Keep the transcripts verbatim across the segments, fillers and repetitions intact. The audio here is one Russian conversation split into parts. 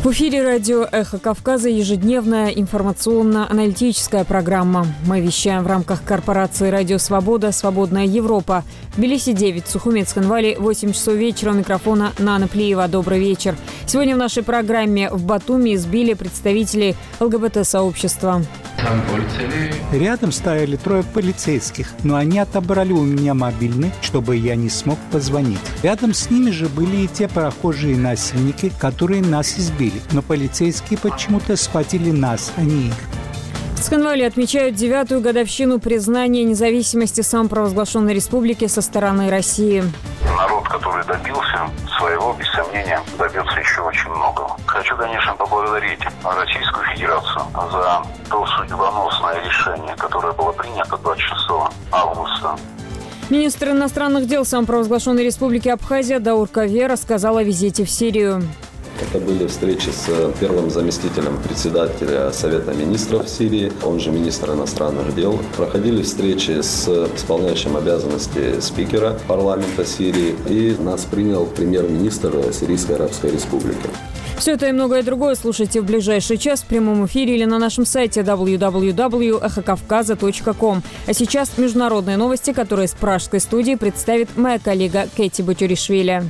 В эфире радио «Эхо Кавказа» ежедневная информационно-аналитическая программа. Мы вещаем в рамках корпорации «Радио Свобода. Свободная Европа». В Тбилиси девять, в Сухумет-Схинвали восемь часов вечера. У микрофона Нана Плиева. Добрый вечер. Сегодня в нашей программе в Батуми избили представителей ЛГБТ-сообщества. Рядом стояли трое полицейских, но они отобрали у меня мобильный, чтобы я не смог позвонить. Рядом с ними же были и те прохожие насильники, которые нас избили. Но полицейские почему-то схватили нас, а не их. В Схинвали отмечают девятую годовщину признания независимости самопровозглашенной республики со стороны России. Народ, который добился своего, без сомнения, добьется еще очень многого. Хочу, конечно, поблагодарить Российскую Федерацию за то судьбоносное решение, которое было принято двадцать шестого августа. Министр иностранных дел самопровозглашенной республики Абхазия Даур Каве рассказал о визите в Сирию. Это были встречи с первым заместителем председателя Совета министров Сирии, он же министр иностранных дел. Проходили встречи с исполняющим обязанности спикера парламента Сирии. И нас принял премьер-министр Сирийской Арабской Республики. Все это и многое другое слушайте в ближайший час в прямом эфире или на нашем сайте дабл ю дабл ю дабл ю точка эхо кавказа точка ком. А сейчас международные новости, которые с пражской студии представит моя коллега Кэти Батюришвили.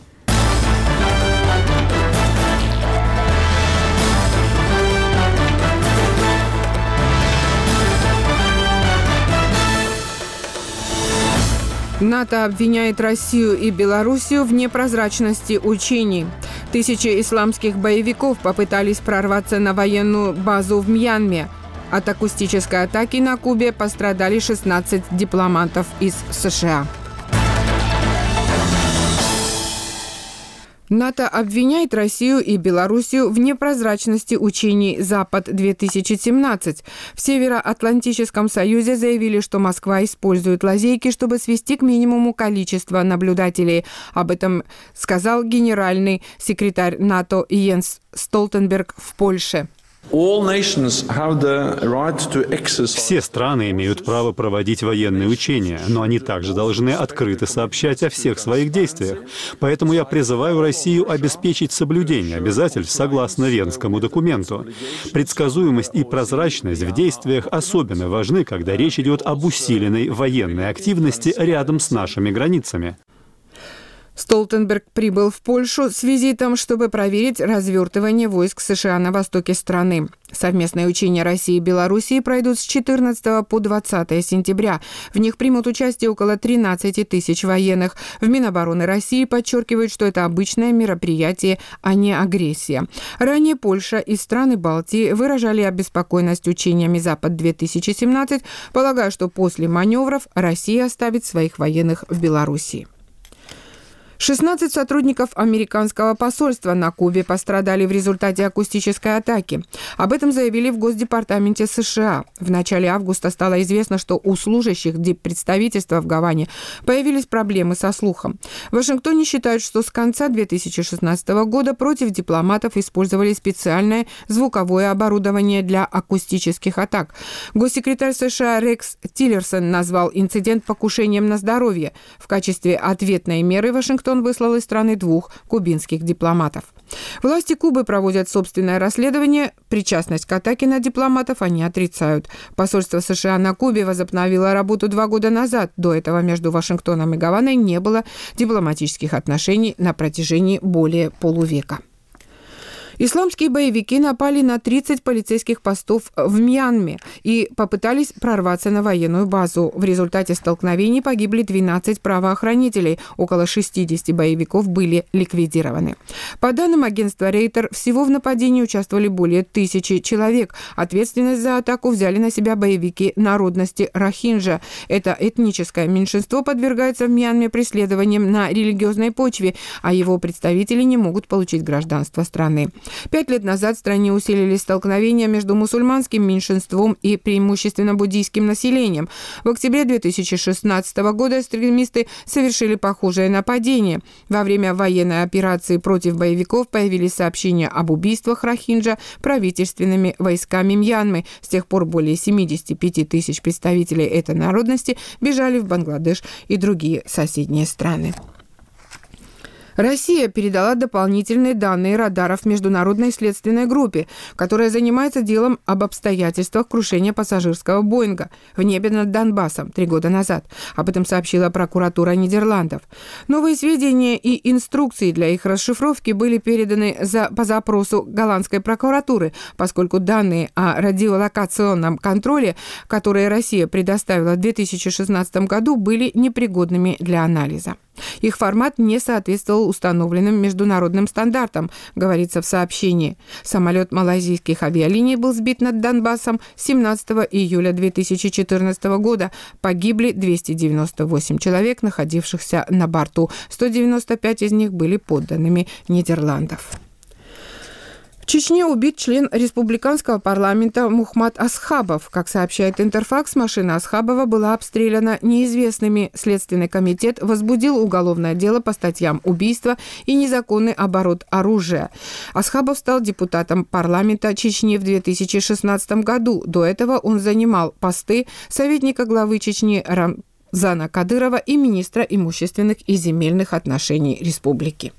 НАТО обвиняет Россию и Белоруссию в непрозрачности учений. Тысячи исламских боевиков попытались прорваться на военную базу в Мьянме. От акустической атаки на Кубе пострадали шестнадцать дипломатов из США. НАТО обвиняет Россию и Белоруссию в непрозрачности учений «Запад-две тысячи семнадцать». В Североатлантическом союзе заявили, что Москва использует лазейки, чтобы свести к минимуму количество наблюдателей. Об этом сказал генеральный секретарь НАТО Йенс Столтенберг в Польше. Все страны имеют право проводить военные учения, но они также должны открыто сообщать о всех своих действиях. Поэтому я призываю Россию обеспечить соблюдение обязательств согласно Венскому документу. Предсказуемость и прозрачность в действиях особенно важны, когда речь идет об усиленной военной активности рядом с нашими границами. Столтенберг прибыл в Польшу с визитом, чтобы проверить развертывание войск США на востоке страны. Совместные учения России и Белоруссии пройдут с четырнадцатого по двадцатое сентября. В них примут участие около тринадцати тысяч военных. В Минобороны России подчеркивают, что это обычное мероприятие, а не агрессия. Ранее Польша и страны Балтии выражали обеспокоенность учениями «Запад-две тысячи семнадцать», полагая, что после маневров Россия оставит своих военных в Белоруссии. шестнадцать сотрудников американского посольства на Кубе пострадали в результате акустической атаки. Об этом заявили в Госдепартаменте США. В начале августа стало известно, что у служащих диппредставительства в Гаване появились проблемы со слухом. В Вашингтоне считают, что с конца две тысячи шестнадцатого года против дипломатов использовали специальное звуковое оборудование для акустических атак. Госсекретарь США Рекс Тиллерсон назвал инцидент покушением на здоровье. В качестве ответной меры Вашингтон выслал из страны двух кубинских дипломатов. Власти Кубы проводят собственное расследование. Причастность к атаке на дипломатов они отрицают. Посольство США на Кубе возобновило работу два года назад. До этого между Вашингтоном и Гаваной не было дипломатических отношений на протяжении более полувека. Исламские боевики напали на тридцать полицейских постов в Мьянме и попытались прорваться на военную базу. В результате столкновений погибли двенадцать правоохранителей. Около шестидесяти боевиков были ликвидированы. По данным агентства Рейтер, всего в нападении участвовали более тысячи человек. Ответственность за атаку взяли на себя боевики народности Рохинджа. Это этническое меньшинство подвергается в Мьянме преследованиям на религиозной почве, а его представители не могут получить гражданство страны. Пять лет назад в стране усилились столкновения между мусульманским меньшинством и преимущественно буддийским населением. В октябре две тысячи шестнадцатого года экстремисты совершили похожее нападение. Во время военной операции против боевиков появились сообщения об убийствах Рохинджа правительственными войсками Мьянмы. С тех пор более семидесяти пяти тысяч представителей этой народности бежали в Бангладеш и другие соседние страны. Россия передала дополнительные данные радаров Международной следственной группе, которая занимается делом об обстоятельствах крушения пассажирского «Боинга» в небе над Донбассом три года назад. Об этом сообщила прокуратура Нидерландов. Новые сведения и инструкции для их расшифровки были переданы за, по запросу голландской прокуратуры, поскольку данные о радиолокационном контроле, которые Россия предоставила в две тысячи шестнадцатом году, были непригодными для анализа. Их формат не соответствовал установленным международным стандартам, говорится в сообщении. Самолет малайзийских авиалиний был сбит над Донбассом семнадцатого июля две тысячи четырнадцатого года. Погибли двести девяносто восемь человек, находившихся на борту. сто девяносто пять из них были подданными Нидерландов. В Чечне убит член республиканского парламента Мухмад Асхабов. Как сообщает Интерфакс, машина Асхабова была обстреляна неизвестными. Следственный комитет возбудил уголовное дело по статьям убийства и незаконный оборот оружия. Асхабов стал депутатом парламента Чечни в две тысячи шестнадцатом году. До этого он занимал посты советника главы Чечни Рамзана Кадырова и министра имущественных и земельных отношений республики.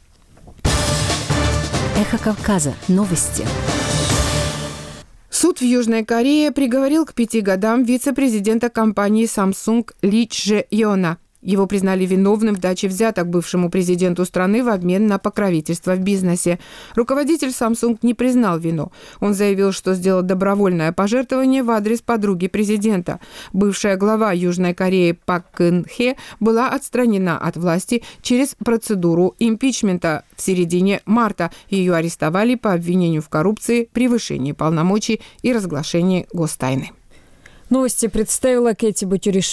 Эхо Кавказа. Новости. Суд в Южной Корее приговорил к пяти годам вице-президента компании Samsung Ли Чжэ Йона. Его признали виновным в даче взяток бывшему президенту страны в обмен на покровительство в бизнесе. Руководитель Samsung не признал вину. Он заявил, что сделал добровольное пожертвование в адрес подруги президента. Бывшая глава Южной Кореи Пак Кын Хе была отстранена от власти через процедуру импичмента в середине марта. Ее арестовали по обвинению в коррупции, превышении полномочий и разглашении гостайны. Новости представила Кэти Батюришвили.